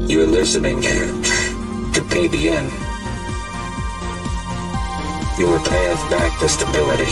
You're listening to PBN, your path back to stability.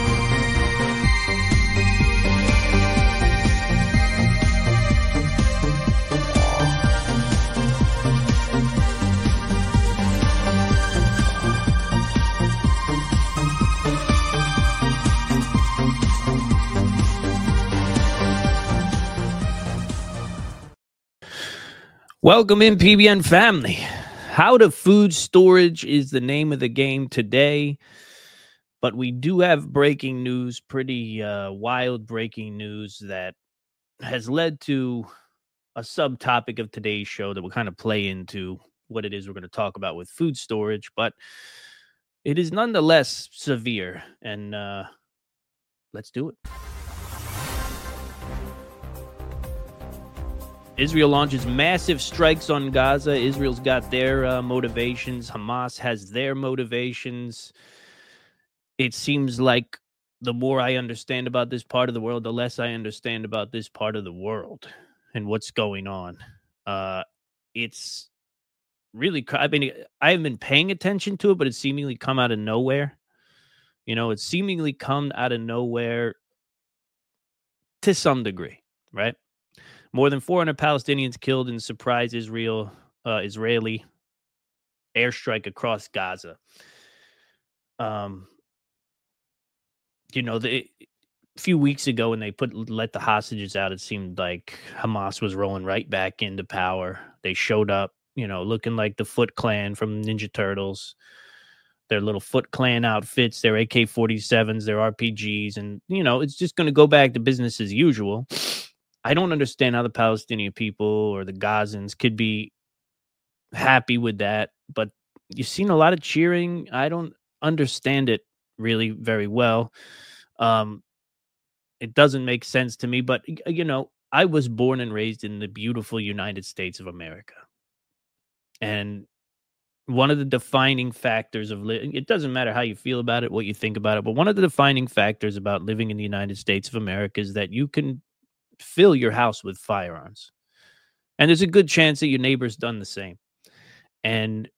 Welcome in, PBN family. How to food storage is the name of the game today, but we do have breaking news, pretty wild breaking news that has led to a subtopic of today's show that will kind of play into what it is we're going to talk about with food storage, but it is nonetheless severe, and let's do it. Israel launches massive strikes on Gaza. Israel's got their motivations. Hamas has their motivations. It seems like the more I understand about this part of the world, the less I understand about this part of the world and what's going on. It's really, I mean, I haven't been paying attention to it, but it's seemingly come out of nowhere. You know, it's seemingly come out of nowhere to some degree, right? More than 400 Palestinians killed in surprise Israeli airstrike across Gaza. You know, a few weeks ago when they let the hostages out, it seemed like Hamas was rolling right back into power. They showed up, you know, looking like the Foot Clan from Ninja Turtles. Their little Foot Clan outfits, their AK-47s, their RPGs, and, you know, it's just going to go back to business as usual. I don't understand how the Palestinian people or the Gazans could be happy with that, but you've seen a lot of cheering. I don't understand it really very well. It doesn't make sense to me, but, you know, I was born and raised in the beautiful United States of America. And one of the defining factors of it doesn't matter how you feel about it, what you think about it, but one of the defining factors about living in the United States of America is that you can fill your house with firearms. And there's a good chance that your neighbor's done the same. And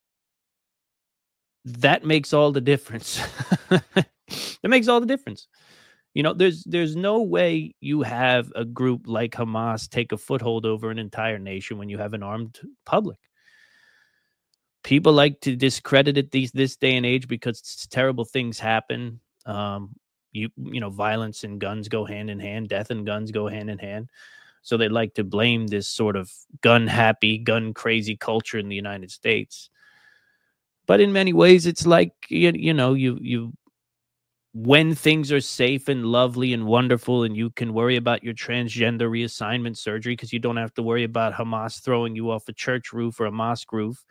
that makes all the difference. That makes all the difference. You know, there's no way you have a group like Hamas take a foothold over an entire nation when you have an armed public. People like to discredit it this day and age because terrible things happen. You know, violence and guns go hand in hand. Death and guns go hand in hand. So they like to blame this sort of gun-happy, gun-crazy culture in the United States. But in many ways, it's like, you know, you when things are safe and lovely and wonderful and you can worry about your transgender reassignment surgery because you don't have to worry about Hamas throwing you off a church roof or a mosque roof,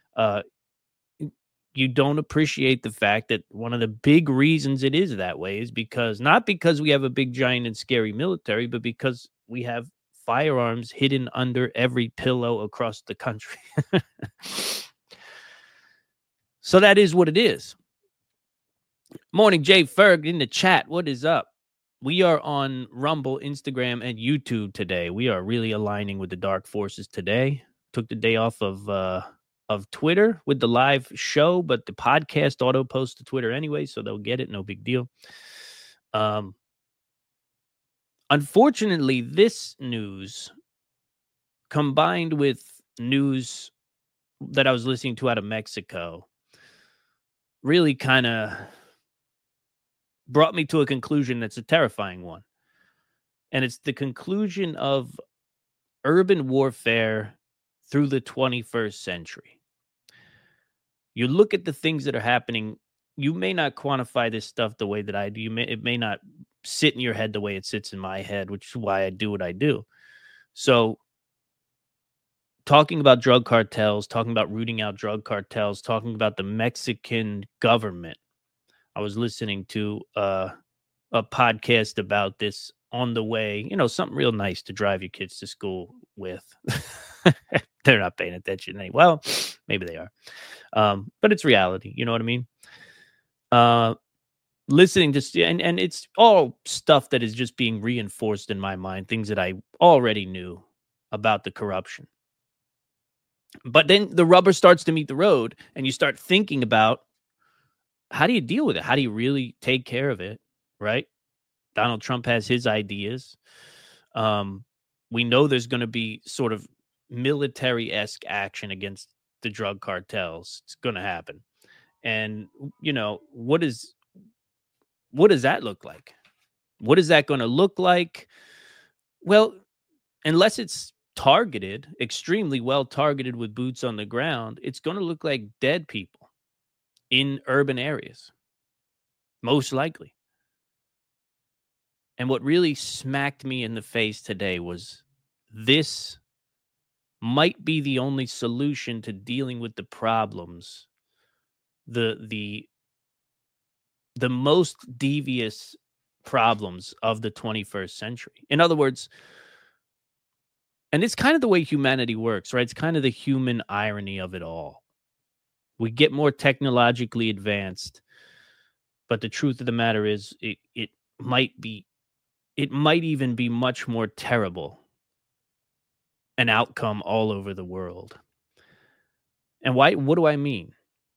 you don't appreciate the fact that one of the big reasons it is that way is not because we have a big, giant, and scary military, but because we have firearms hidden under every pillow across the country. So that is what it is. Morning, Jay Ferg in the chat. What is up? We are on Rumble, Instagram, and YouTube today. We are really aligning with the dark forces today. Took the day off of Twitter with the live show, but the podcast auto posts to Twitter anyway, so they'll get it. No big deal. Unfortunately, this news combined with news that I was listening to out of Mexico really kind of brought me to a conclusion that's a terrifying one. And it's the conclusion of urban warfare through the 21st century. You look at the things that are happening, you may not quantify this stuff the way that I do. It may not sit in your head the way it sits in my head, which is why I do what I do. So talking about drug cartels, talking about rooting out drug cartels, talking about the Mexican government. I was listening to a podcast about this on the way, you know, something real nice to drive your kids to school with. They're not paying attention anyway. Well, maybe they are. But it's reality. You know what I mean? Listening to, and it's all stuff that is just being reinforced in my mind, things that I already knew about the corruption. But then the rubber starts to meet the road, and you start thinking about, how do you deal with it? How do you really take care of it, right? Donald Trump has his ideas. We know there's going to be sort of military-esque action against the drug cartels. It's going to happen. And, what does that look like? What is that going to look like? Well, unless it's targeted, extremely well targeted with boots on the ground, it's going to look like dead people in urban areas, most likely. And what really smacked me in the face today was, this might be the only solution to dealing with the problems, the most devious problems of the 21st century. In other words, and it's kind of the way humanity works, right? It's kind of the human irony of it all. We get more technologically advanced, but the truth of the matter is, it might even be much more terrible an outcome all over the world. And why? What do I mean?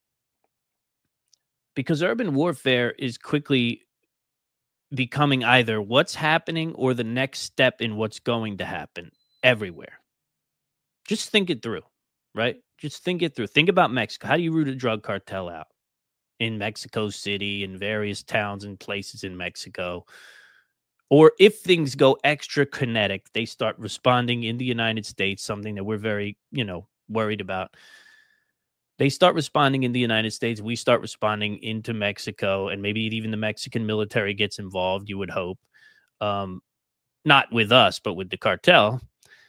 Because urban warfare is quickly becoming either what's happening or the next step in what's going to happen everywhere. Just think it through, right? Just think it through. Think about Mexico. How do you root a drug cartel out? In Mexico City, in various towns and places in Mexico. Or if things go extra kinetic, they start responding in the United States, something that we're very, worried about. They start responding in the United States. We start responding into Mexico, and maybe even the Mexican military gets involved, you would hope. Not with us, but with the cartel.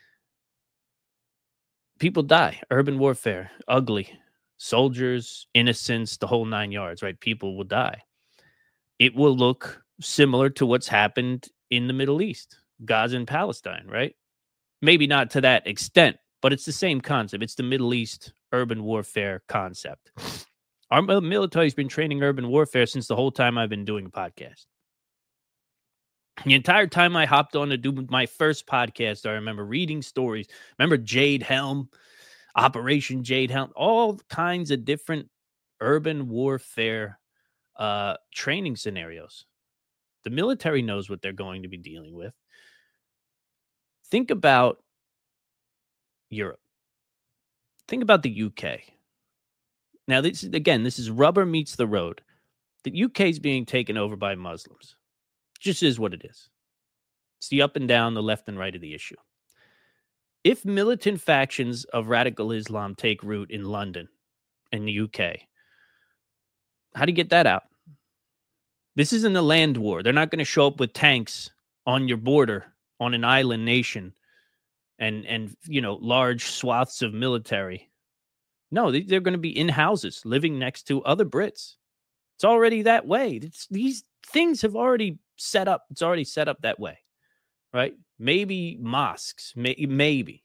People die. Urban warfare, ugly. Soldiers, innocents, the whole 9 yards, right? People will die. It will look similar to what's happened in the Middle East, Gaza and Palestine, right? Maybe not to that extent, but it's the same concept. It's the Middle East urban warfare concept. Our military's been training urban warfare since the whole time I've been doing a podcast. The entire time I hopped on to do my first podcast, I remember reading stories. Remember Jade Helm, Operation Jade Helm, all kinds of different urban warfare training scenarios. The military knows what they're going to be dealing with. Think about Europe. Think about the UK. Now, this is rubber meets the road. The UK is being taken over by Muslims. It just is what it is. It's the up and down, the left and right of the issue. If militant factions of radical Islam take root in London and the UK, how do you get that out? This isn't a land war. They're not going to show up with tanks on your border on an island nation and large swaths of military. No, they're going to be in houses living next to other Brits. It's already that way. These things have already set up. It's already set up that way, right? Maybe mosques, maybe.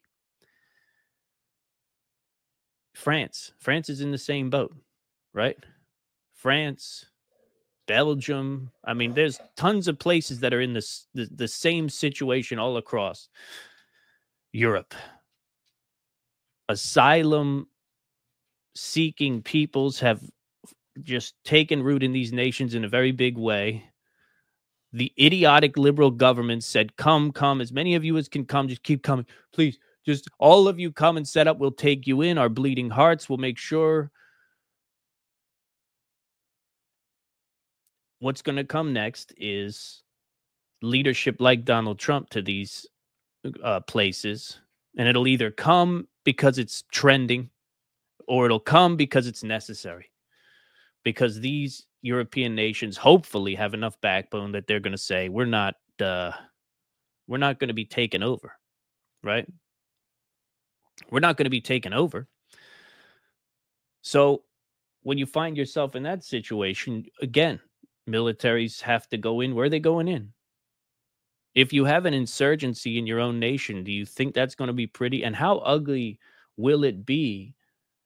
France is in the same boat, right? France, Belgium. I mean, there's tons of places that are in the same situation all across Europe. Asylum seeking peoples have just taken root in these nations in a very big way. The idiotic liberal government said, come, as many of you as can come, just keep coming. Please, just all of you come and set up. We'll take you in. Our bleeding hearts will make sure. What's going to come next is leadership like Donald Trump to these places. And it'll either come because it's trending or it'll come because it's necessary. Because these European nations hopefully have enough backbone that they're going to say, we're not going to be taken over, right? We're not going to be taken over. So when you find yourself in that situation, again, militaries have to go in. Where are they going in? If you have an insurgency in your own nation, do you think that's going to be pretty? And how ugly will it be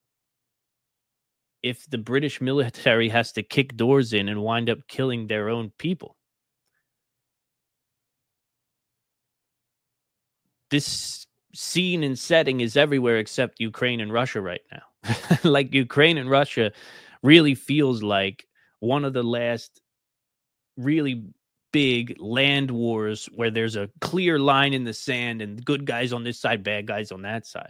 if the British military has to kick doors in and wind up killing their own people? This scene and setting is everywhere except Ukraine and Russia right now. Like Ukraine and Russia really feels like one of the last really big land wars where there's a clear line in the sand and good guys on this side, bad guys on that side.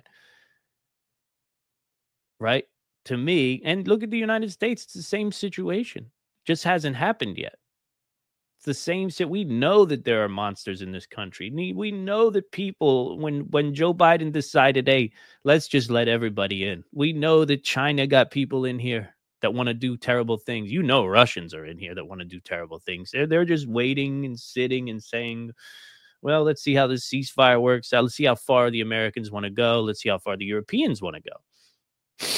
Right? To me, and look at the United States, it's the same situation. Just hasn't happened yet. It's the same shit. We know that there are monsters in this country. We know that people, when Joe Biden decided, hey, let's just let everybody in. We know that China got people in here that want to do terrible things. You know, Russians are in here that want to do terrible things. They're just waiting and sitting and saying, well, let's see how this ceasefire works out. Let's see how far the Americans want to go. Let's see how far the Europeans want to go.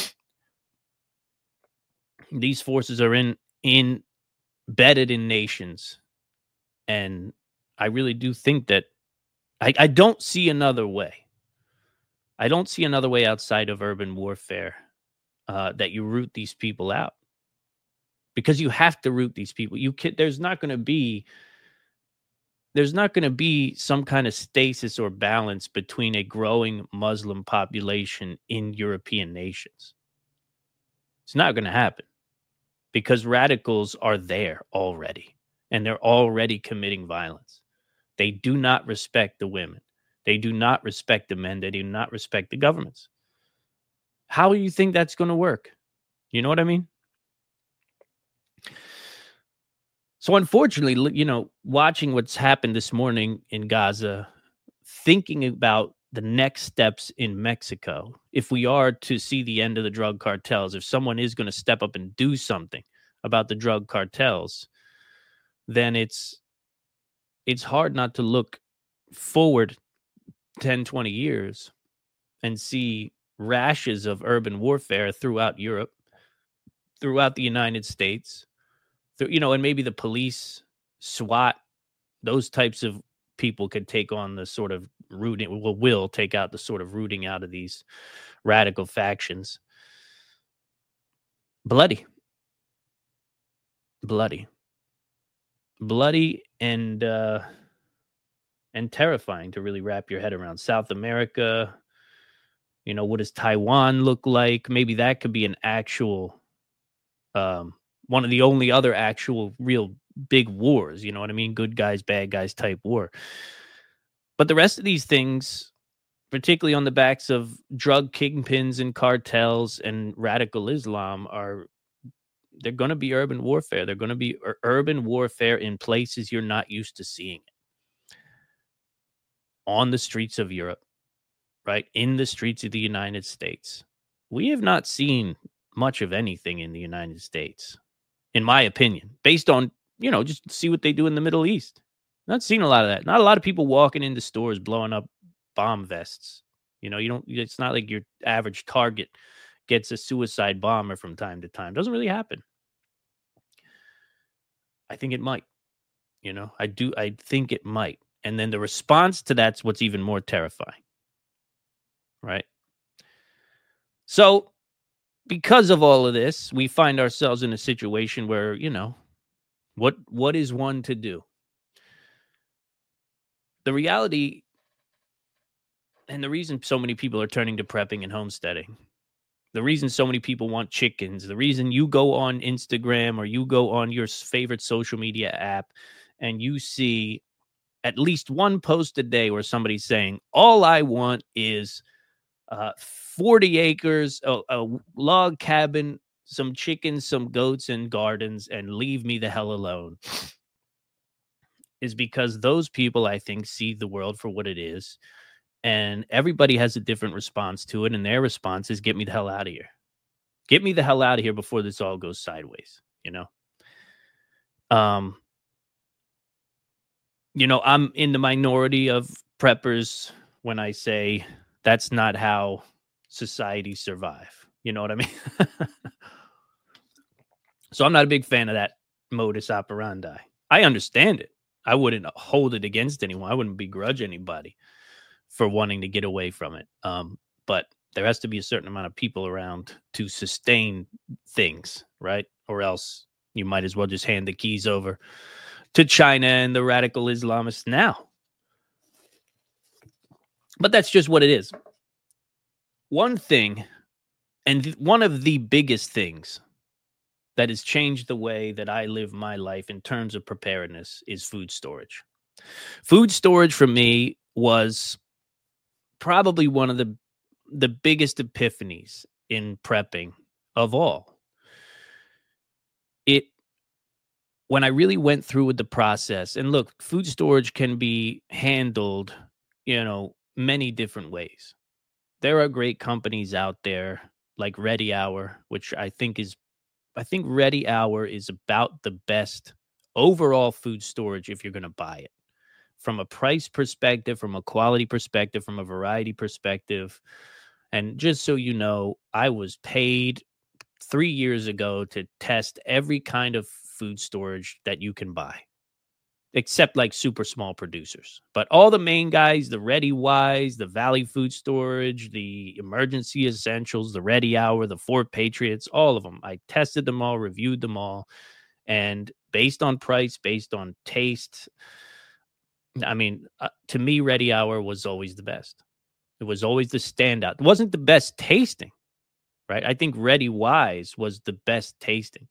These forces are embedded in nations. And I really do think that I don't see another way. I don't see another way outside of urban warfare that you root these people out. Because you have to root these people. There's not going to be some kind of stasis or balance between a growing Muslim population in European nations. It's not going to happen because radicals are there already. And they're already committing violence. They do not respect the women. They do not respect the men. They do not respect the governments. How do you think that's going to work? You know what I mean? So unfortunately, you know, watching what's happened this morning in Gaza, thinking about the next steps in Mexico, if we are to see the end of the drug cartels, if someone is going to step up and do something about the drug cartels, then it's hard not to look forward 10, 20 years and see rashes of urban warfare throughout Europe, throughout the United States, and maybe the police, SWAT, those types of people could take on the sort of rooting, will take out the sort of rooting out of these radical factions. Bloody and terrifying to really wrap your head around. South America, what does Taiwan look like? Maybe that could be an actual, one of the only other actual real big wars, you know what I mean? Good guys, bad guys type war. But the rest of these things, particularly on the backs of drug kingpins and cartels and radical Islam, they're going to be urban warfare. They're going to be urban warfare in places you're not used to seeing it. On the streets of Europe, right? In the streets of the United States. We have not seen much of anything in the United States, in my opinion, based on, just see what they do in the Middle East. Not seen a lot of that. Not a lot of people walking into stores blowing up bomb vests. It's not like your average Target gets a suicide bomber from time to time. Doesn't really happen. I think it might. I think it might. And then the response to that's what's even more terrifying. Right? So, because of all of this, we find ourselves in a situation where, what is one to do? The reality, and the reason so many people are turning to prepping and homesteading, the reason so many people want chickens, the reason you go on Instagram or you go on your favorite social media app and you see at least one post a day where somebody's saying, all I want is 40 acres, a log cabin, some chickens, some goats and gardens, and leave me the hell alone, is because those people, I think, see the world for what it is. And everybody has a different response to it. And their response is, get me the hell out of here. Get me the hell out of here before this all goes sideways. I'm in the minority of preppers when I say that's not how societies survive. You know what I mean? So I'm not a big fan of that modus operandi. I understand it. I wouldn't hold it against anyone. I wouldn't begrudge anybody for wanting to get away from it. But there has to be a certain amount of people around to sustain things, right? Or else you might as well just hand the keys over to China and the radical Islamists now. But that's just what it is. One thing, and one of the biggest things that has changed the way that I live my life in terms of preparedness is food storage. Food storage for me was probably one of the biggest epiphanies in prepping of all. When I really went through with the process, and look, food storage can be handled, many different ways. There are great companies out there like Ready Hour, which I think Ready Hour is about the best overall food storage if you're going to buy it. From a price perspective, from a quality perspective, from a variety perspective. And just so you know, I was paid 3 years ago to test every kind of food storage that you can buy, except like super small producers. But all the main guys, the Ready Wise, the Valley Food Storage, the Emergency Essentials, the Ready Hour, the Fort Patriots, all of them. I tested them all, reviewed them all. And based on price, based on taste, I mean, to me, Ready Hour was always the best. It was always the standout. It wasn't the best tasting, right? I think Ready Wise was the best tasting.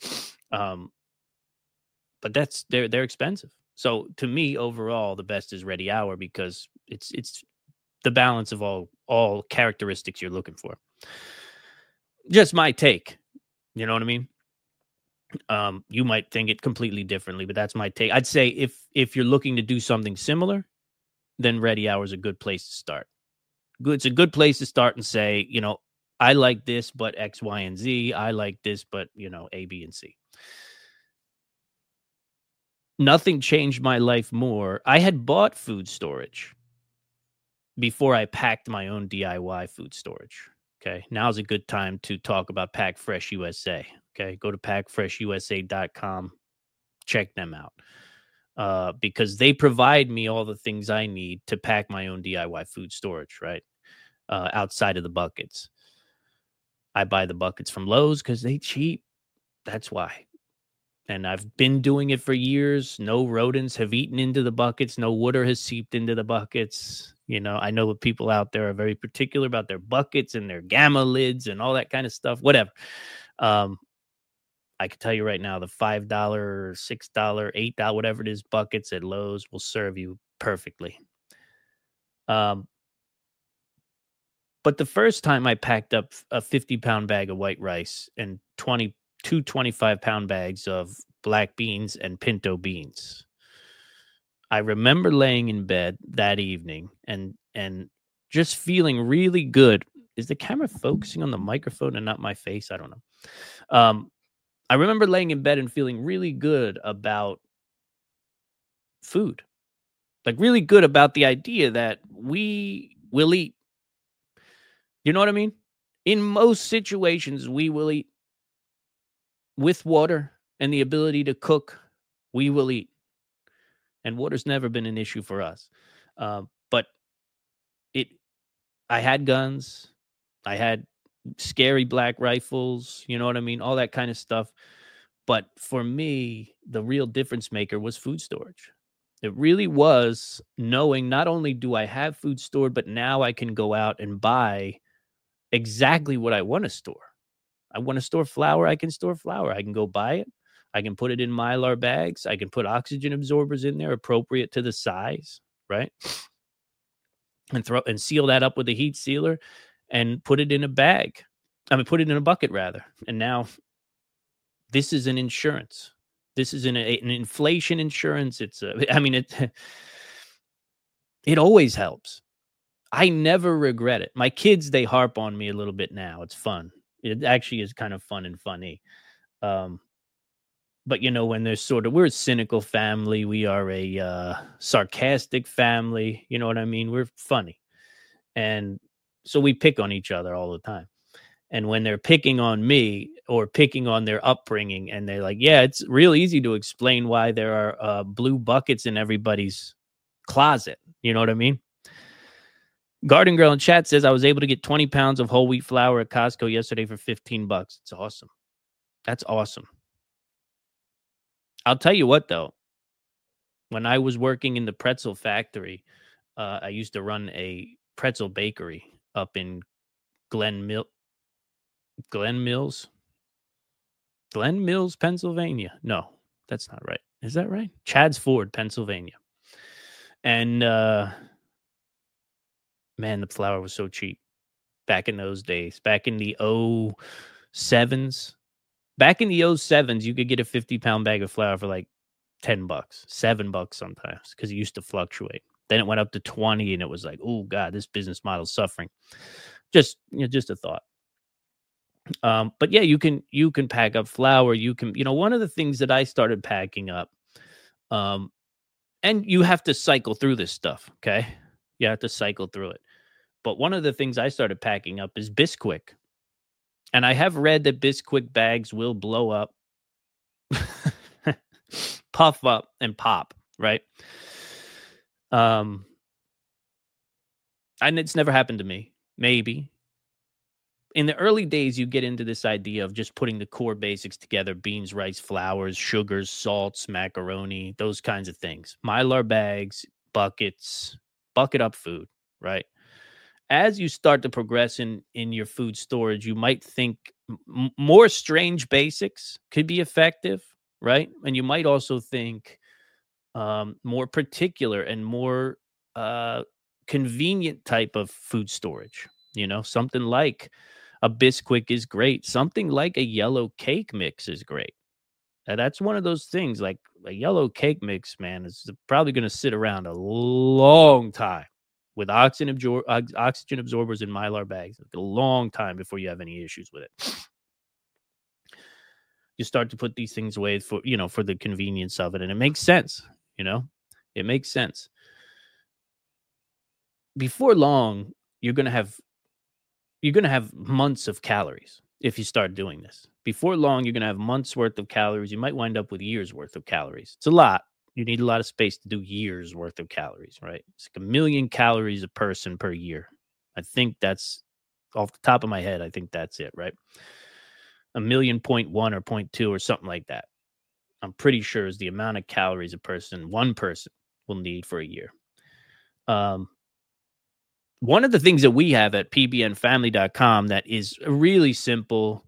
But they're expensive. So to me, overall, the best is Ready Hour because it's the balance of all characteristics you're looking for. Just my take. You know what I mean? You might think it completely differently, but that's my take. I'd say if you're looking to do something similar, then Ready Hour is a good place to start. It's a good place to start and say, I like this, but X, Y, and Z. I like this, but A, B, and C. Nothing changed my life more. I had bought food storage before I packed my own DIY food storage. Okay. Now's a good time to talk about Pack Fresh USA. Okay. Go to packfreshusa.com. Check them out. Because they provide me all the things I need to pack my own DIY food storage, right? Outside of the buckets. I buy the buckets from Lowe's because they cheap. That's why. And I've been doing it for years. No rodents have eaten into the buckets. No water has seeped into the buckets. I know people out there are very particular about their buckets and their gamma lids and all that kind of stuff. Whatever. I can tell you right now, the $5, $6, $8, whatever it is, buckets at Lowe's will serve you perfectly. But the first time I packed up a 50-pound bag of white rice and 2 25-pound bags of black beans and pinto beans, I remember laying in bed that evening and just feeling really good. Is the camera focusing on the microphone and not my face? I don't know. I remember laying in bed and feeling really good about food, like really good about the idea that we will eat. You know what I mean? In most situations, we will eat. With water and the ability to cook, we will eat. And water's never been an issue for us. But I had guns. I had scary black rifles. You know what I mean? All that kind of stuff. But for me, the real difference maker was food storage. It really was knowing not only do I have food stored, but now I can go out and buy exactly what I want to store. I want to store flour. I can store flour. I can go buy it. I can put it in Mylar bags. I can put oxygen absorbers in there appropriate to the size, right? And seal that up with a heat sealer and put it in a bag. Put it in a bucket rather. And now this is an insurance. This is an inflation insurance. It always helps. I never regret it. My kids, they harp on me a little bit now. It's fun. It actually is kind of fun and funny. But when there's we're a cynical family. We are a sarcastic family. You know what I mean? We're funny. And so we pick on each other all the time. And when they're picking on me or picking on their upbringing, and they're like, yeah, it's real easy to explain why there are blue buckets in everybody's closet. You know what I mean? Garden Girl in chat says, I was able to get 20 pounds of whole wheat flour at Costco yesterday for $15. It's awesome. That's awesome. I'll tell you what, though. When I was working in the pretzel factory, I used to run a pretzel bakery up in Glen Mills, Pennsylvania. No, that's not right. Is that right? Chadds Ford, Pennsylvania. And man, the flour was so cheap back in those days. Back in the 07s. Back in the 07s, you could get a 50-pound bag of flour for like $10, $7 sometimes, because it used to fluctuate. Then it went up to 20, and it was like, oh God, this business model's suffering. Just a thought. But yeah, you can pack up flour. You can, one of the things that I started packing up, and you have to cycle through this stuff. Okay. You have to cycle through it. But one of the things I started packing up is Bisquick. And I have read that Bisquick bags will blow up, puff up, and pop, right? And it's never happened to me. Maybe. In the early days, you get into this idea of just putting the core basics together: beans, rice, flours, sugars, salts, macaroni, those kinds of things. Mylar bags, buckets, bucket up food, right? As you start to progress in your food storage, you might think more strange basics could be effective, right? And you might also think more particular and more convenient type of food storage. Something like a Bisquick is great. Something like a yellow cake mix is great. And that's one of those things, like a yellow cake mix, man, is probably going to sit around a long time with oxygen absorbers in Mylar bags. A long time before you have any issues with it. You start to put these things away for the convenience of it. And it makes sense. It makes sense. Before long, you're going to have months of calories if you start doing this. Before long, you're going to have months worth of calories. You might wind up with years worth of calories. It's a lot. You need a lot of space to do years worth of calories, right? It's like 1 million calories a person per year. I think that's off the top of my head. I think that's it, right? 1 million, 0.1 or 0.2 or something like that. I'm pretty sure is the amount of calories one person will need for a year. One of the things that we have at pbnfamily.com that is really simple.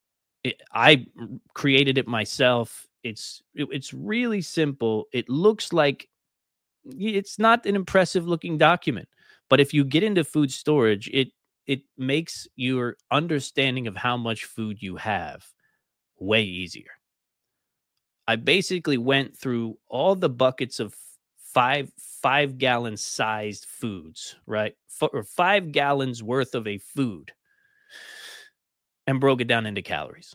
I created it myself. It's really simple. It looks like it's not an impressive looking document, but if you get into food storage, it makes your understanding of how much food you have way easier. I basically went through all the buckets of 5-gallon sized foods, right? Or 5 gallons worth of a food, and broke it down into calories.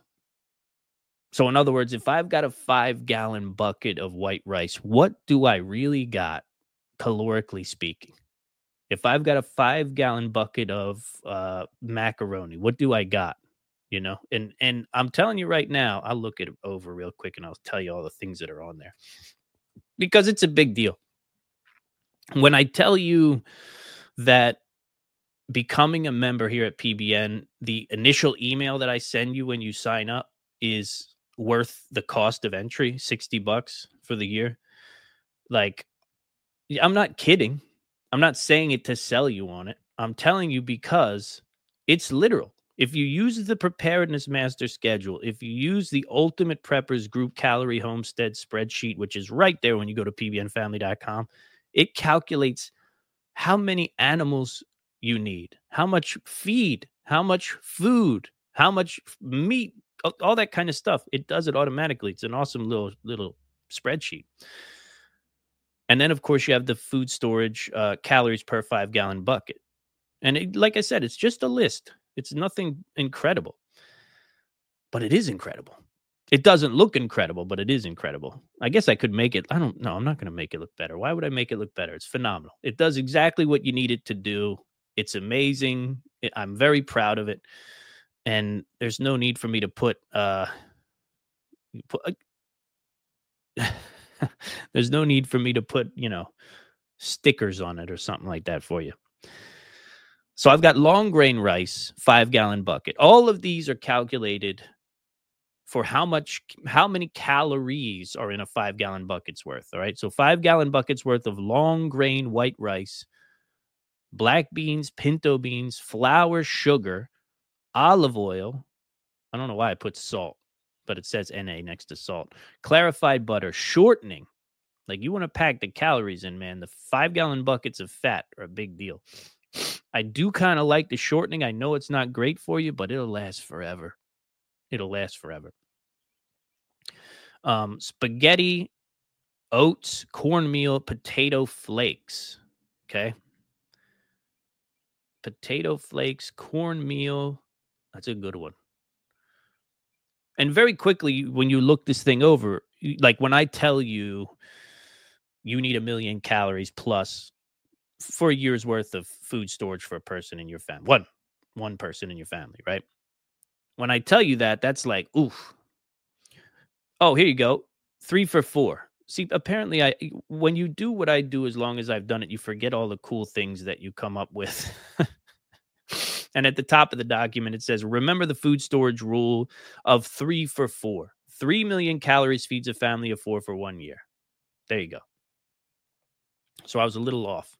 So in other words, if I've got a 5-gallon bucket of white rice, what do I really got, calorically speaking? If I've got a 5-gallon bucket of macaroni, what do I got? And I'm telling you right now, I'll look it over real quick and I'll tell you all the things that are on there, because it's a big deal. When I tell you that becoming a member here at PBN, the initial email that I send you when you sign up is worth the cost of entry, $60 for the year. Like, I'm not kidding. I'm not saying it to sell you on it. I'm telling you because it's literal. If you use the Preparedness Master Schedule, if you use the Ultimate Preppers Group Calorie Homestead spreadsheet, which is right there when you go to pbnfamily.com, it calculates how many animals you need, how much feed, how much food, how much meat, all that kind of stuff. It does it automatically. It's an awesome little spreadsheet. And then, of course, you have the food storage calories per 5-gallon bucket. And like I said, it's just a list. It's nothing incredible, but it is incredible. It doesn't look incredible, but it is incredible. I guess I could make it. I don't know. I'm not going to make it look better. Why would I make it look better? It's phenomenal. It does exactly what you need it to do. It's amazing. I'm very proud of it. And there's no need for me to put there's no need for me to put, stickers on it or something like that for you. So I've got long grain rice, 5-gallon bucket. All of these are calculated for how many calories are in a 5-gallon bucket's worth. All right. So 5-gallon buckets worth of long grain white rice black beans, pinto beans, flour, sugar, olive oil. I don't know why I put salt, but it says NA next to salt. Clarified butter, shortening. Like, you want to pack the calories in, man. The 5-gallon buckets of fat are a big deal. I do kind of like the shortening. I know it's not great for you, but it'll last forever. It'll last forever. Spaghetti, oats, cornmeal, potato flakes. Okay. Potato flakes, cornmeal. That's a good one. And very quickly, when you look this thing over, like when I tell you you need 1 million calories plus for a year's worth of food storage for a person in your family, one person in your family, right? When I tell you that, that's like, oof. Oh, here you go. 3 for 4. See, apparently when you do what I do, as long as I've done it, you forget all the cool things that you come up with. And at the top of the document, it says, remember the food storage rule of 3 for 4. 3 million calories feeds a family of 4 for 1 year. There you go. So I was a little off.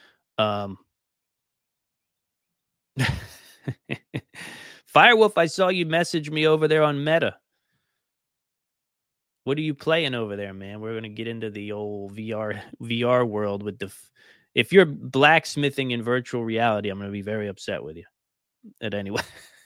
Firewolf, I saw you message me over there on Meta. What are you playing over there, man? We're going to get into the old VR world with if you're blacksmithing in virtual reality, I'm going to be very upset with you. But anyway.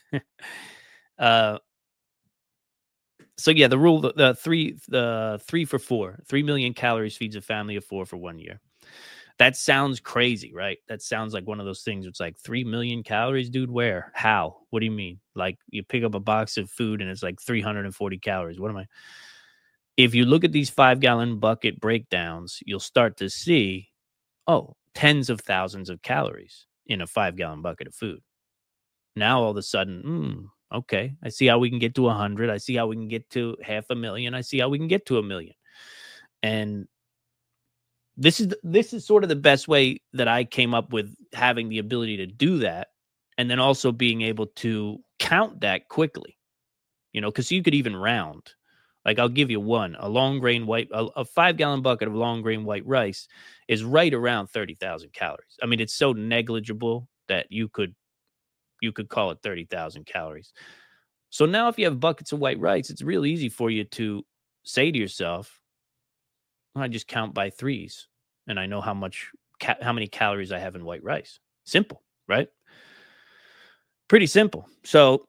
So yeah, the rule, the 3 for 4, 3 million calories feeds a family of 4 for 1 year. That sounds crazy, right? That sounds like one of those things. It's like 3 million calories, dude. Where? How? What do you mean? Like, you pick up a box of food and it's like 340 calories. What am I? If you look at these 5-gallon bucket breakdowns, you'll start to see, tens of thousands of calories in a 5-gallon bucket of food. Now all of a sudden, okay, I see how we can get to 100. I see how we can get to 500,000. I see how we can get to 1 million. And this is sort of the best way that I came up with having the ability to do that, and then also being able to count that quickly, because you could even round. Like, I'll give you one, a 5-gallon bucket of long grain white rice is right around 30,000 calories. I mean, it's so negligible that you could call it 30,000 calories. So now if you have buckets of white rice, it's real easy for you to say to yourself, I just count by threes and I know how many calories I have in white rice. Simple, right? Pretty simple. So,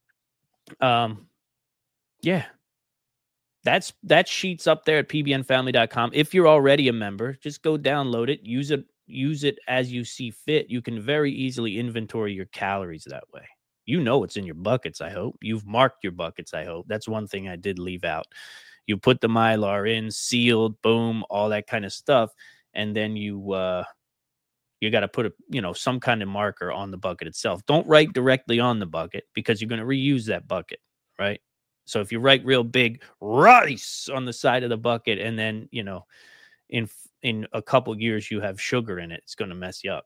yeah. That sheet's up there at pbnfamily.com. If you're already a member, just go download it, use it as you see fit. You can very easily inventory your calories that way. You know what's in your buckets, I hope. You've marked your buckets, I hope. That's one thing I did leave out. You put the Mylar in, sealed, boom, all that kind of stuff, and then you got to put some kind of marker on the bucket itself. Don't write directly on the bucket because you're going to reuse that bucket, right? So if you write real big rice on the side of the bucket and then, in a couple years you have sugar in it, it's going to mess you up.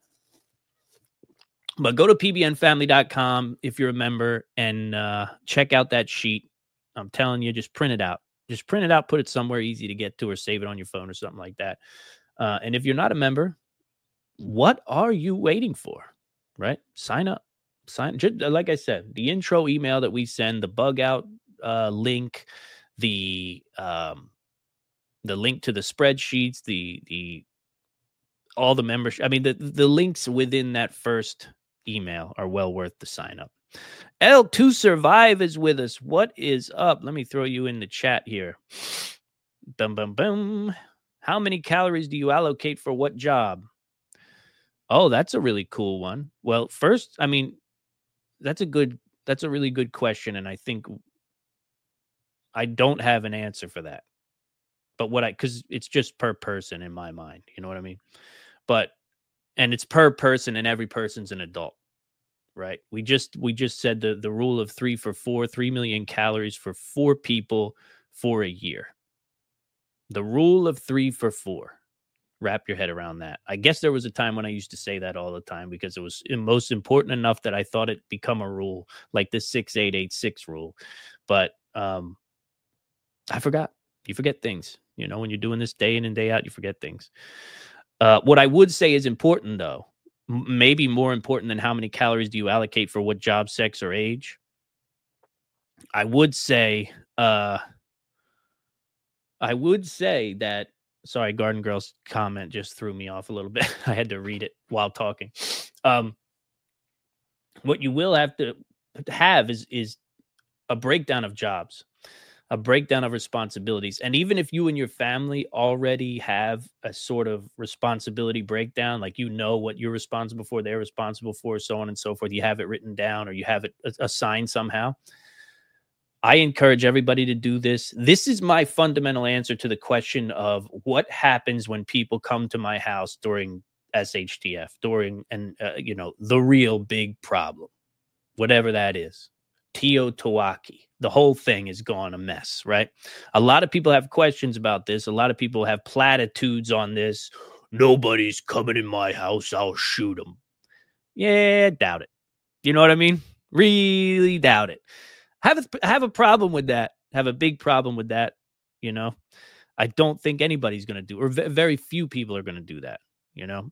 But go to pbnfamily.com if you're a member and check out that sheet. I'm telling you, just print it out. Just print it out, put it somewhere easy to get to, or save it on your phone or something like that. And if you're not a member, what are you waiting for, right? Sign up. Like I said, the intro email that we send, the bug out link, the link to the spreadsheets, the all the membership. I mean, the links within that first email are well worth the sign up. L2 Survive is with us. What is up? Let me throw you in the chat here. Boom, boom, boom. How many calories do you allocate for what job? Oh, that's a really cool one. Well, first, I mean, that's a really good question. And I think I don't have an answer for that. But because it's just per person in my mind, you know what I mean? And it's per person and every person's an adult, right? We just said the rule of 3 for 4, 3 million calories for 4 people for a year. The rule of 3 for 4. Wrap your head around that. I guess there was a time when I used to say that all the time because it was most important enough that I thought it become a rule, like the 6886 rule. But I forgot. You forget things. When you're doing this day in and day out, you forget things. What I would say is important, though, maybe more important than how many calories do you allocate for what job, sex, or age. I would say that, sorry, Garden Girl's comment just threw me off a little bit. I had to read it while talking. What you will have to have is a breakdown of jobs, a breakdown of responsibilities. And even if you and your family already have a sort of responsibility breakdown, like you know what you're responsible for, they're responsible for, so on and so forth, you have it written down or you have it assigned somehow. I encourage everybody to do this. This is my fundamental answer to the question of what happens when people come to my house during SHTF, during the real big problem, whatever that is. Teotihuacan. The whole thing is gone a mess, right? A lot of people have questions about this. A lot of people have platitudes on this. Nobody's coming in my house. I'll shoot them. Yeah, doubt it. You know what I mean? Really doubt it. Have a problem with that. Have a big problem with that. You know, I don't think anybody's going to do, or very few people are going to do that. You know,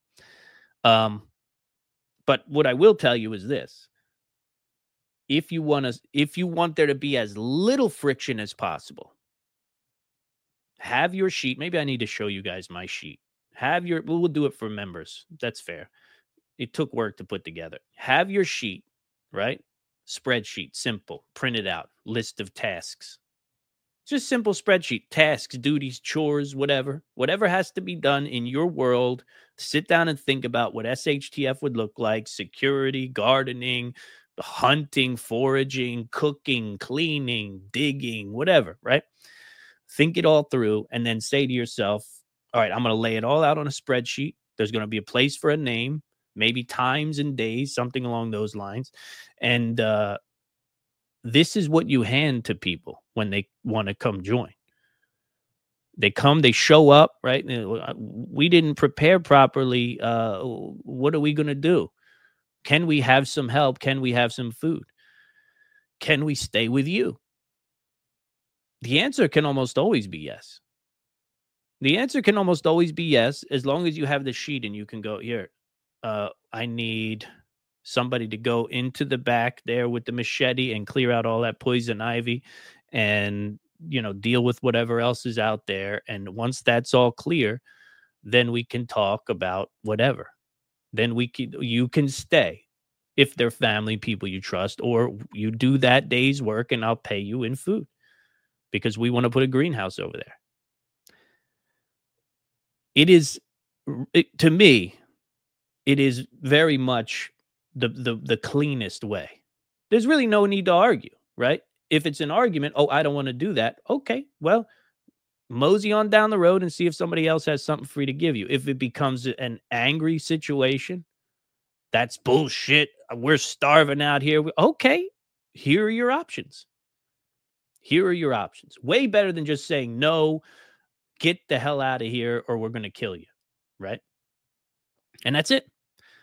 but what I will tell you is this: if you want there to be as little friction as possible, have your sheet. Maybe I need to show you guys my sheet. We'll do it for members. That's fair. It took work to put together. Have your sheet, right? Spreadsheet, simple, print it out, list of tasks. Just simple spreadsheet, tasks, duties, chores, whatever has to be done in your world. Sit down and think about what SHTF would look like: security, gardening, hunting, foraging, cooking, cleaning, digging, whatever, right? Think it all through and then say to yourself, all right, I'm going to lay it all out on a spreadsheet. There's going to be a place for a name, maybe times and days, something along those lines. And this is what you hand to people when they want to come join. They come, they show up, right? We didn't prepare properly. What are we going to do? Can we have some help? Can we have some food? Can we stay with you? The answer can almost always be yes. The answer can almost always be yes, as long as you have the sheet and you can go, here, I need somebody to go into the back there with the machete and clear out all that poison ivy and, deal with whatever else is out there. And once that's all clear, then we can talk about whatever. Then you can stay if they're family, people you trust, or you do that day's work and I'll pay you in food because we want to put a greenhouse over there. To me, it is very much the cleanest way. There's really no need to argue, right? If it's an argument, I don't want to do that. Okay, well, mosey on down the road and see if somebody else has something free to give you. If it becomes an angry situation, that's bullshit. We're starving out here. Okay, here are your options. Here are your options. Way better than just saying, no, get the hell out of here or we're going to kill you, right? And that's it.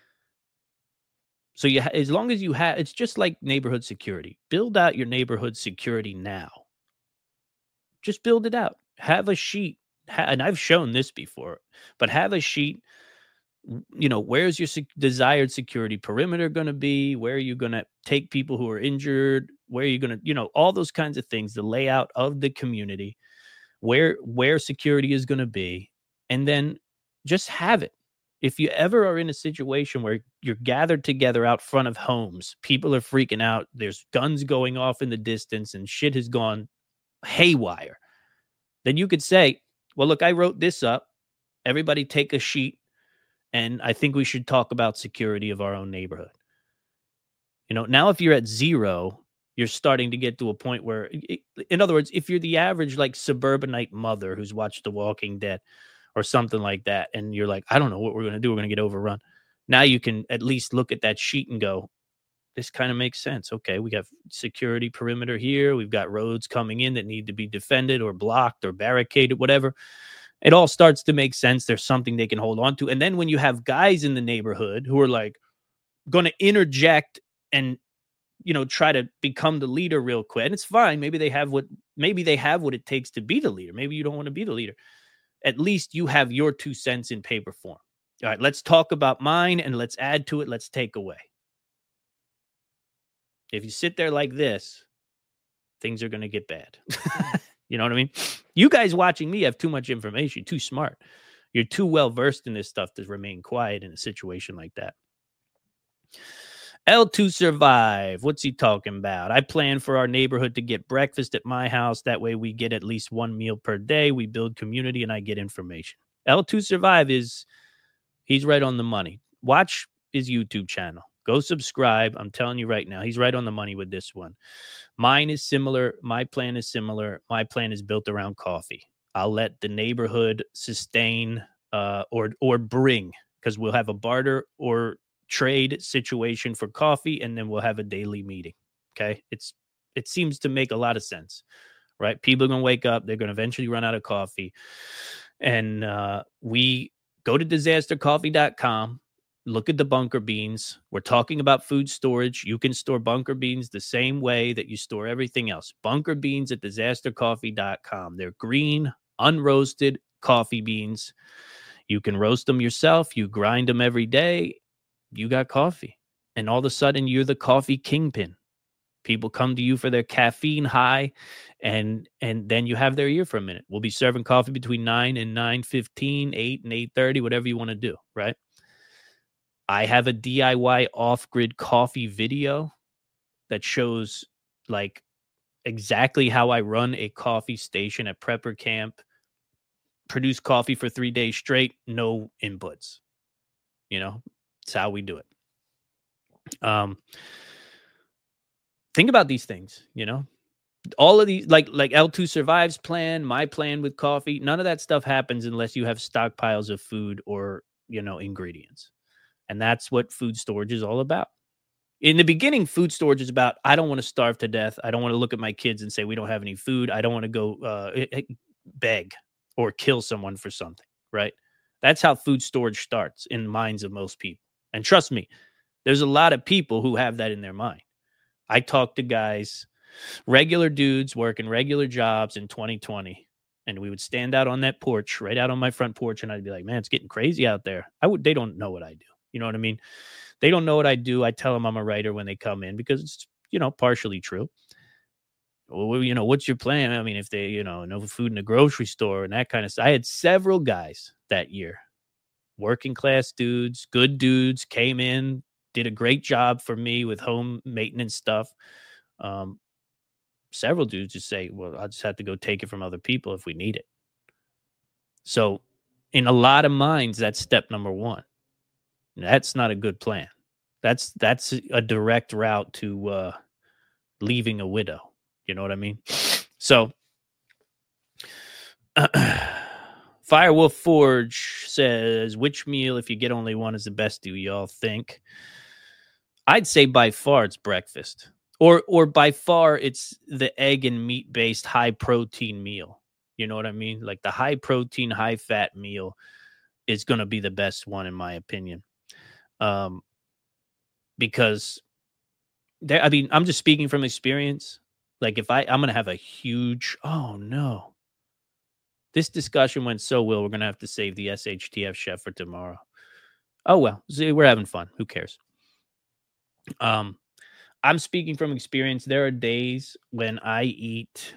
So as long as you have, it's just like neighborhood security. Build out your neighborhood security now. Just build it out. Have a sheet. And I've shown this before, but have a sheet. Where's your desired security perimeter going to be? Where are you going to take people who are injured? Where are you going to, all those kinds of things, the layout of the community, where security is going to be, and then just have it. If you ever are in a situation where you're gathered together out front of homes, people are freaking out, there's guns going off in the distance and shit has gone haywire, then you could say, well, look, I wrote this up. Everybody take a sheet. And I think we should talk about security of our own neighborhood. Now if you're at zero, you're starting to get to a point where, in other words, if you're the average like suburbanite mother who's watched The Walking Dead or something like that, and you're like, I don't know what we're going to do. We're going to get overrun. Now you can at least look at that sheet and go, this kind of makes sense. Okay, we have security perimeter here. We've got roads coming in that need to be defended or blocked or barricaded, whatever. It all starts to make sense. There's something they can hold on to. And then when you have guys in the neighborhood who are like going to interject and, try to become the leader real quick, and it's fine. Maybe they have what it takes to be the leader. Maybe you don't want to be the leader. At least you have your 2 cents in paper form. All right, let's talk about mine and let's add to it. Let's take away. If you sit there like this, things are going to get bad. You know what I mean? You guys watching me have too much information, too smart. You're too well versed in this stuff to remain quiet in a situation like that. L2 Survive. What's he talking about? I plan for our neighborhood to get breakfast at my house. That way we get at least one meal per day. We build community and I get information. L2 Survive he's right on the money. Watch his YouTube channel. Go subscribe. I'm telling you right now, he's right on the money with this one. Mine is similar. My plan is similar. My plan is built around coffee. I'll let the neighborhood sustain or bring, because we'll have a barter or trade situation for coffee, and then we'll have a daily meeting. Okay. It seems to make a lot of sense, right? People are going to wake up. They're going to eventually run out of coffee. And we go to disastercoffee.com. Look at the bunker beans. We're talking about food storage. You can store bunker beans the same way that you store everything else. Bunker beans at disastercoffee.com. They're green, unroasted coffee beans. You can roast them yourself. You grind them every day. You got coffee. And all of a sudden, you're the coffee kingpin. People come to you for their caffeine high, and then you have their ear for a minute. We'll be serving coffee between 9 and 9:15, 8 and 8:30, whatever you want to do, right? I have a DIY off-grid coffee video that shows like exactly how I run a coffee station at Prepper Camp, produce coffee for 3 days straight, no inputs. You know, it's how we do it. Think about these things, you know, all of these, like L2 Survives plan, my plan with coffee, none of that stuff happens unless you have stockpiles of food or, you know, ingredients. And that's what food storage is all about. In the beginning, food storage is about, I don't want to starve to death. I don't want to look at my kids and say, we don't have any food. I don't want to go beg or kill someone for something, right? That's how food storage starts in the minds of most people. And trust me, there's a lot of people who have that in their mind. I talk to guys, regular dudes working regular jobs in 2020, and we would stand out on that porch, right out on my front porch, and I'd be like, man, it's getting crazy out there. They don't know what I do. You know what I mean? They don't know what I do. I tell them I'm a writer when they come in because it's, you know, partially true. Well, you know, what's your plan? I mean, if they, you know, no food in the grocery store and that kind of stuff. I had several guys that year, working class dudes, good dudes, came in, did a great job for me with home maintenance stuff. Several dudes just say, well, I'll just have to go take it from other people if we need it. So in a lot of minds, that's step number one. That's not a good plan. That's a direct route to leaving a widow. You know what I mean? So Firewolf Forge says, which meal, if you get only one, is the best, do y'all think? I'd say by far it's breakfast. Or by far it's the egg and meat based high protein meal. You know what I mean? Like the high protein, high fat meal is going to be the best one in my opinion. Because there, I mean, I'm just speaking from experience. Like if I'm going to have a huge, oh no, this discussion went so well. We're going to have to save the SHTF chef for tomorrow. Oh, well, see, we're having fun. Who cares? I'm speaking from experience. There are days when I eat,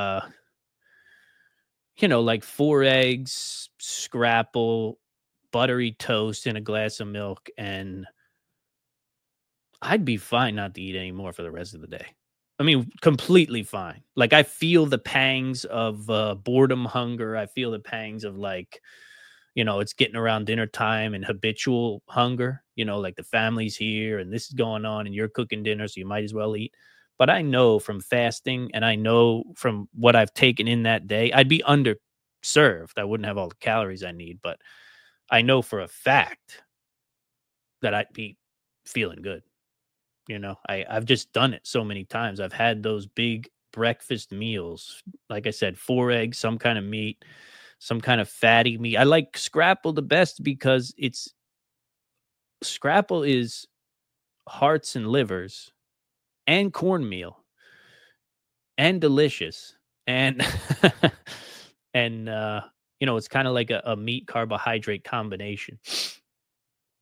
you know, like 4 eggs, scrapple, buttery toast, and a glass of milk, and I'd be fine not to eat anymore for the rest of the day. I mean, completely fine. Like I feel the pangs of boredom, hunger. I feel the pangs of like, you know, it's getting around dinner time and habitual hunger, you know, like the family's here and this is going on and you're cooking dinner, so you might as well eat. But I know from fasting and I know from what I've taken in that day, I'd be underserved. I wouldn't have all the calories I need, but I know for a fact that I'd be feeling good. You know, I've just done it so many times. I've had those big breakfast meals. Like I said, 4 eggs, some kind of meat, some kind of fatty meat. I like scrapple the best because scrapple is hearts and livers and cornmeal and delicious. And, and, you know, it's kind of like a meat carbohydrate combination.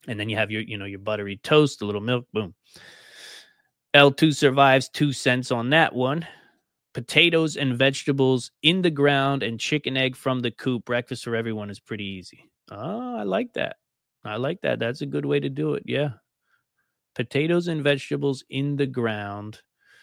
And then you have your buttery toast, a little milk, boom. L2 survives 2 cents on that one. Potatoes and vegetables in the ground and chicken egg from the coop. Breakfast for everyone is pretty easy. Oh, I like that. That's a good way to do it. Yeah. Potatoes and vegetables in the ground.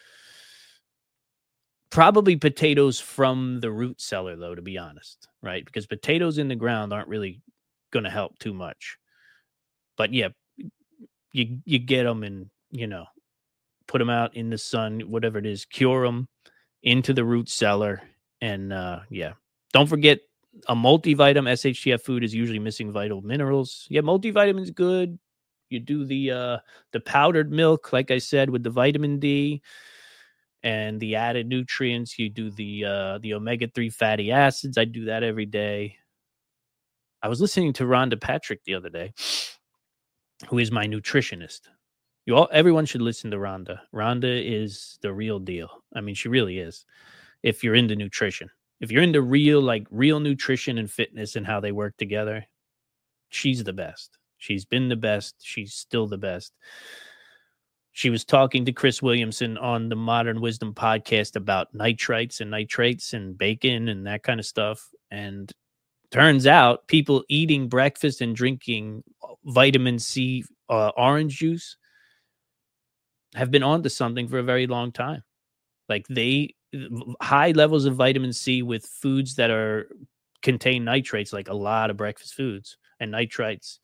Probably potatoes from the root cellar, though, to be honest, right? Because potatoes in the ground aren't really going to help too much. But yeah, you get them and, put them out in the sun, whatever it is, cure them into the root cellar. And don't forget a multivitamin. SHTF food is usually missing vital minerals. Yeah, multivitamin's good. You do the powdered milk, like I said, with the vitamin D and the added nutrients. You do the omega-3 fatty acids. I do that every day. I was listening to Rhonda Patrick the other day, who is my nutritionist. Everyone should listen to Rhonda. Rhonda is the real deal. I mean, she really is. If you're into nutrition, if you're into real nutrition and fitness and how they work together, she's the best. She's been the best. She's still the best. She was talking to Chris Williamson on the Modern Wisdom podcast about nitrites and nitrates and bacon and that kind of stuff. And turns out people eating breakfast and drinking vitamin C orange juice have been onto something for a very long time. Like high levels of vitamin C with foods that contain nitrates, like a lot of breakfast foods and nitrites.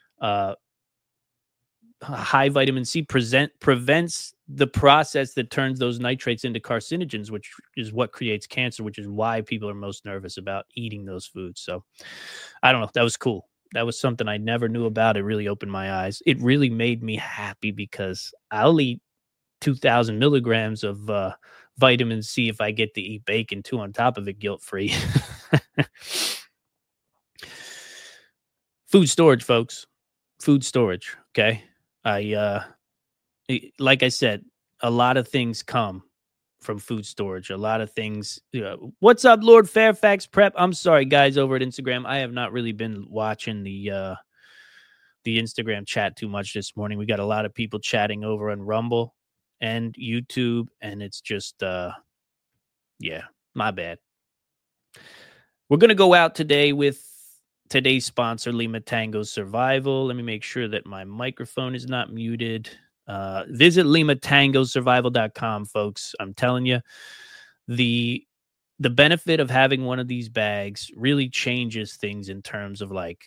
High vitamin C prevents the process that turns those nitrates into carcinogens, which is what creates cancer, which is why people are most nervous about eating those foods. So I don't know. That was cool. That was something I never knew about. It really opened my eyes. It really made me happy because I'll eat 2,000 milligrams of vitamin C if I get to eat bacon too on top of it, guilt-free. Food storage, folks. Food storage. Okay. Like I said, a lot of things come from food storage. A lot of things. What's up, Lord Fairfax Prep? I'm sorry, guys, over at Instagram. I have not really been watching the Instagram chat too much this morning. We got a lot of people chatting over on Rumble and YouTube, and it's just, my bad. We're going to go out today with today's sponsor, Lima Tango Survival. Let me make sure that my microphone is not muted. Visit LimaTangoSurvival.com, folks. I'm telling you, the benefit of having one of these bags really changes things in terms of like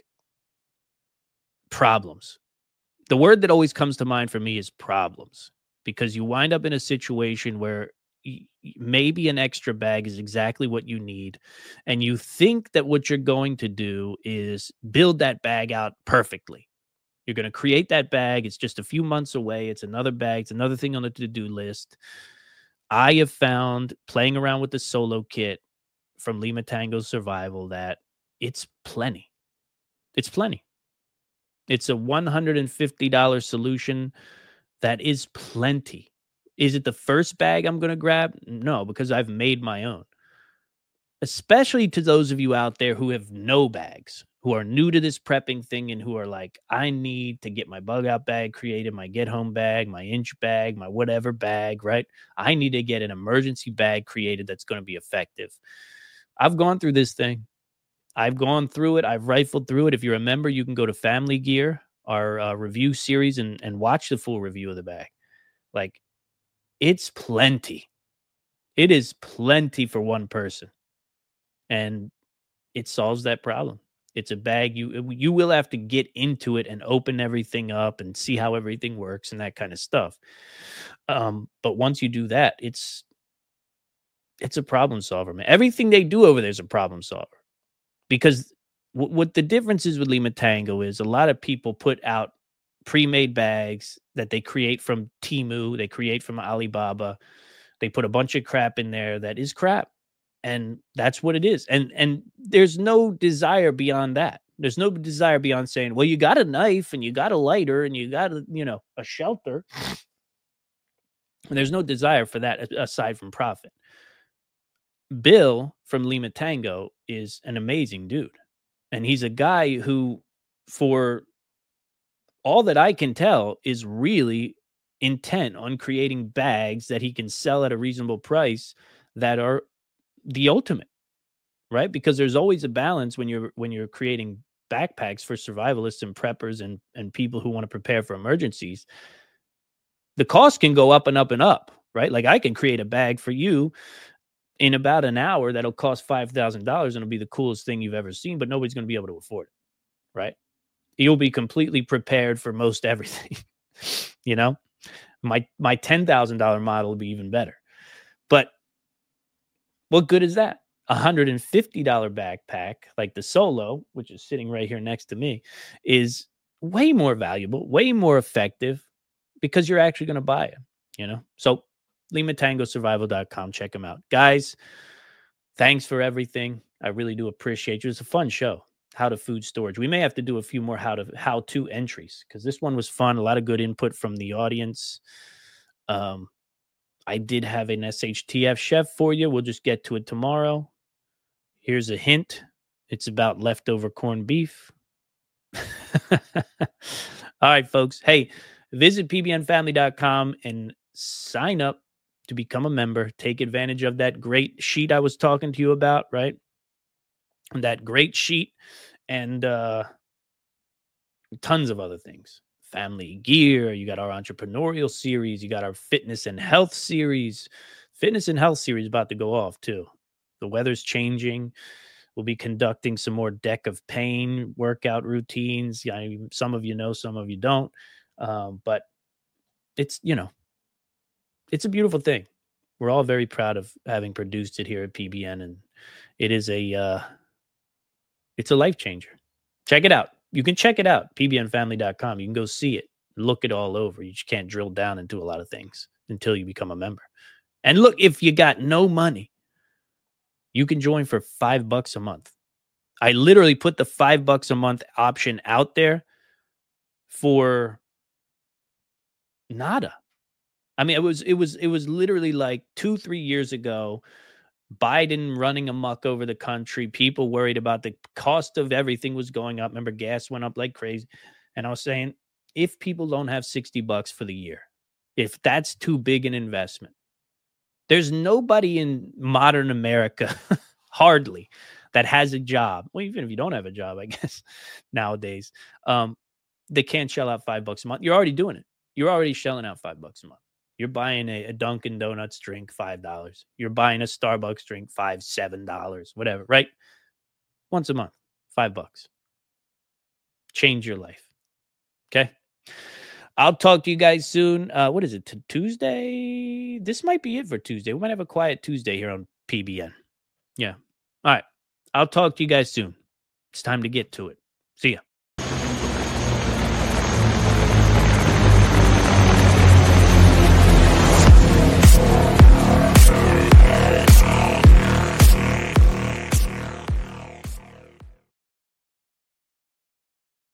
problems. The word that always comes to mind for me is problems, because you wind up in a situation where maybe an extra bag is exactly what you need, and you think that what you're going to do is build that bag out perfectly. You're going to create that bag. It's just a few months away. It's another bag. It's another thing on the to-do list. I have found, playing around with the solo kit from Lima Tango Survival, that it's plenty. It's plenty. It's a $150 solution that is plenty. Is it the first bag I'm going to grab? No, because I've made my own. Especially to those of you out there who have no bags, who are new to this prepping thing and who are like, I need to get my bug out bag created, my get home bag, my inch bag, my whatever bag, right? I need to get an emergency bag created that's going to be effective. I've gone through this thing. I've gone through it. I've rifled through it. If you remember, you can go to Family Gear, our review series, and watch the full review of the bag. Like, it's plenty. It is plenty for one person. And it solves that problem. It's a bag. You will have to get into it and open everything up and see how everything works and that kind of stuff. But once you do that, it's a problem solver, man. Everything they do over there is a problem solver. Because what the difference is with Lima Tango is a lot of people put out pre-made bags that they create from Temu, they create from Alibaba. They put a bunch of crap in there that is crap. And that's what it is. And there's no desire beyond that. There's no desire beyond saying, well, you got a knife and you got a lighter and you got a shelter. And there's no desire for that aside from profit. Bill from Lima Tango is an amazing dude. And he's a guy who, for all that I can tell is really intent on creating bags that he can sell at a reasonable price that are the ultimate, right? Because there's always a balance when you're creating backpacks for survivalists and preppers and people who want to prepare for emergencies. The cost can go up and up and up, right? Like I can create a bag for you in about an hour that'll cost $5,000 and it'll be the coolest thing you've ever seen, but nobody's going to be able to afford it, right? You'll be completely prepared for most everything. You know, my $10,000 model will be even better. But what good is that? $150 backpack like the Solo, which is sitting right here next to me, is way more valuable, way more effective because you're actually going to buy it, you know? So LimaTangoSurvival.com, check them out. Guys, thanks for everything. I really do appreciate you. It's a fun show. How to food storage. We may have to do a few more how-to entries because this one was fun. A lot of good input from the audience. I did have an SHTF chef for you. We'll just get to it tomorrow. Here's a hint. It's about leftover corned beef. All right, folks. Hey, visit pbnfamily.com and sign up to become a member. Take advantage of that great sheet I was talking to you about, right? That great sheet and tons of other things. Family gear. You got our entrepreneurial series. You got our fitness and health series. Fitness and health series about to go off too. The weather's changing. We'll be conducting some more Deck of Pain workout routines. Yeah, some of you know, some of you don't. But it's, you know, it's a beautiful thing. We're all very proud of having produced it here at PBN, and it is it's a life changer. Check it out. You can check it out, pbnfamily.com. You can go see it, look it all over. You just can't drill down into a lot of things until you become a member. And look, if you got no money, you can join for $5 a month. I literally put the $5 a month option out there for nada. I mean, it was literally like 2-3 years ago. Biden running amok over the country. People worried about the cost of everything was going up. Remember, gas went up like crazy. And I was saying, if people don't have $60 for the year, if that's too big an investment, there's nobody in modern America, hardly, that has a job. Well, even if you don't have a job, I guess nowadays, they can't shell out $5 a month. You're already doing it. You're already shelling out $5 a month. You're buying a Dunkin' Donuts drink, $5. You're buying a Starbucks drink, $5, $7, whatever, right? Once a month, $5. Change your life. Okay? I'll talk to you guys soon. What is it? Tuesday? This might be it for Tuesday. We might have a quiet Tuesday here on PBN. Yeah. All right. I'll talk to you guys soon. It's time to get to it. See ya.